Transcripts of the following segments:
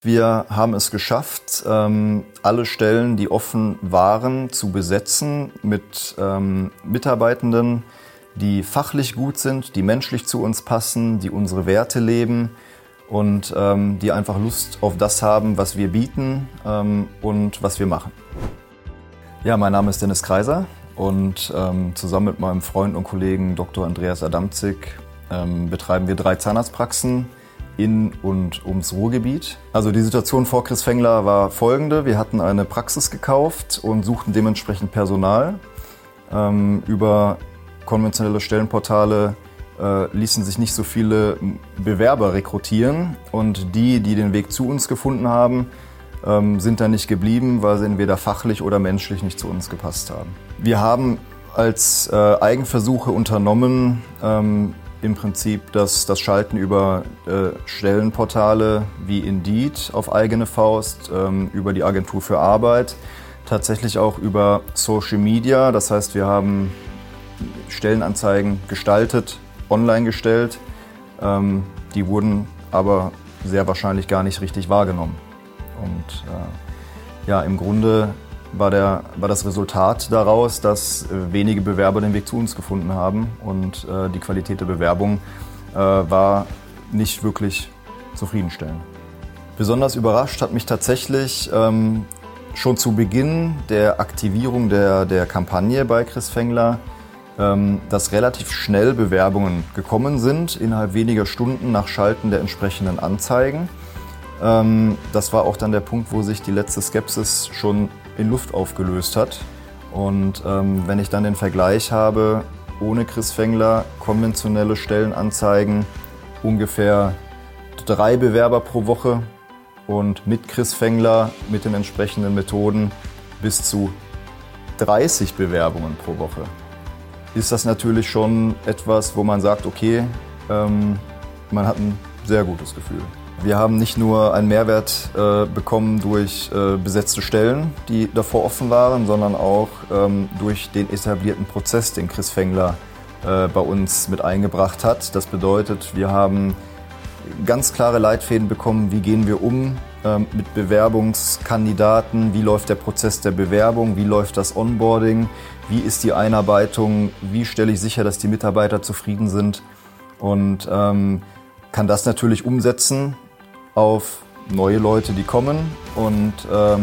Wir haben es geschafft, alle Stellen, die offen waren, zu besetzen mit Mitarbeitenden, die fachlich gut sind, die menschlich zu uns passen, die unsere Werte leben und die einfach Lust auf das haben, was wir bieten und was wir machen. Ja, mein Name ist Dennis Kreiser und zusammen mit meinem Freund und Kollegen Dr. Andreas Adamczyk betreiben wir 3 Zahnarztpraxen in und ums Ruhrgebiet. Also die Situation vor Chris Fengler war folgende. Wir hatten eine Praxis gekauft und suchten dementsprechend Personal. Über konventionelle Stellenportale ließen sich nicht so viele Bewerber rekrutieren. Und die den Weg zu uns gefunden haben, sind dann nicht geblieben, weil sie entweder fachlich oder menschlich nicht zu uns gepasst haben. Wir haben als Eigenversuche unternommen, im Prinzip das Schalten über Stellenportale wie Indeed auf eigene Faust, über die Agentur für Arbeit, tatsächlich auch über Social Media. Das heißt, wir haben Stellenanzeigen gestaltet, online gestellt. Die wurden aber sehr wahrscheinlich gar nicht richtig wahrgenommen. Und ja, im Grunde war das Resultat daraus, dass wenige Bewerber den Weg zu uns gefunden haben und die Qualität der Bewerbung war nicht wirklich zufriedenstellend. Besonders überrascht hat mich tatsächlich schon zu Beginn der Aktivierung der Kampagne bei Chris Fengler, dass relativ schnell Bewerbungen gekommen sind, innerhalb weniger Stunden nach Schalten der entsprechenden Anzeigen. Das war auch dann der Punkt, wo sich die letzte Skepsis schon in Luft aufgelöst hat. Und wenn ich dann den Vergleich habe, ohne Chris Fengler konventionelle Stellenanzeigen ungefähr 3 Bewerber pro Woche und mit Chris Fengler mit den entsprechenden Methoden bis zu 30 Bewerbungen pro Woche, ist das natürlich schon etwas, wo man sagt, okay, man hat ein sehr gutes Gefühl. Wir haben nicht nur einen Mehrwert bekommen durch besetzte Stellen, die davor offen waren, sondern auch durch den etablierten Prozess, den Chris Fengler bei uns mit eingebracht hat. Das bedeutet, wir haben ganz klare Leitfäden bekommen, wie gehen wir um mit Bewerbungskandidaten, wie läuft der Prozess der Bewerbung, wie läuft das Onboarding, wie ist die Einarbeitung, wie stelle ich sicher, dass die Mitarbeiter zufrieden sind und kann das natürlich umsetzen auf neue Leute, die kommen und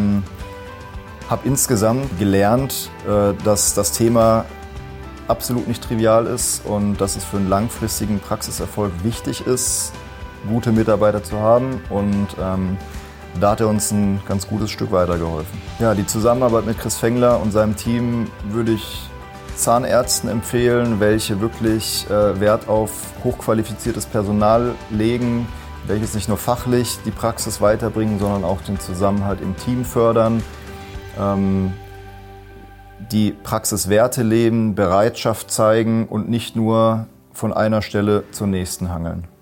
habe insgesamt gelernt, dass das Thema absolut nicht trivial ist und dass es für einen langfristigen Praxiserfolg wichtig ist, gute Mitarbeiter zu haben und da hat er uns ein ganz gutes Stück weitergeholfen. Ja, die Zusammenarbeit mit Chris Fengler und seinem Team würde ich Zahnärzten empfehlen, welche wirklich Wert auf hochqualifiziertes Personal legen, welches nicht nur fachlich die Praxis weiterbringen, sondern auch den Zusammenhalt im Team fördern, die Praxiswerte leben, Bereitschaft zeigen und nicht nur von einer Stelle zur nächsten hangeln.